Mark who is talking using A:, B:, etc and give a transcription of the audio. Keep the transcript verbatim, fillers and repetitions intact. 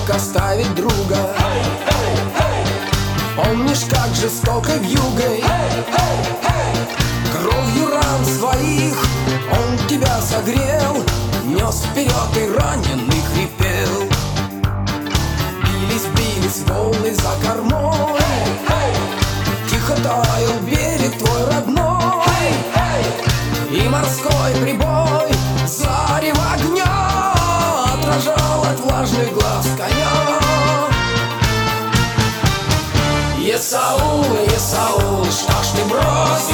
A: мог оставить друга. Помнишь, как жестоко вьюгой, кровью ран своих он тебя согрел, нес вперед и раненый хрипел. Бились, бились волны за кормой, тихо таял берег твой родной, и морской прибой зарево огня отражал от влажных глаз коня. Есаул, Есаул, что ж ты бросил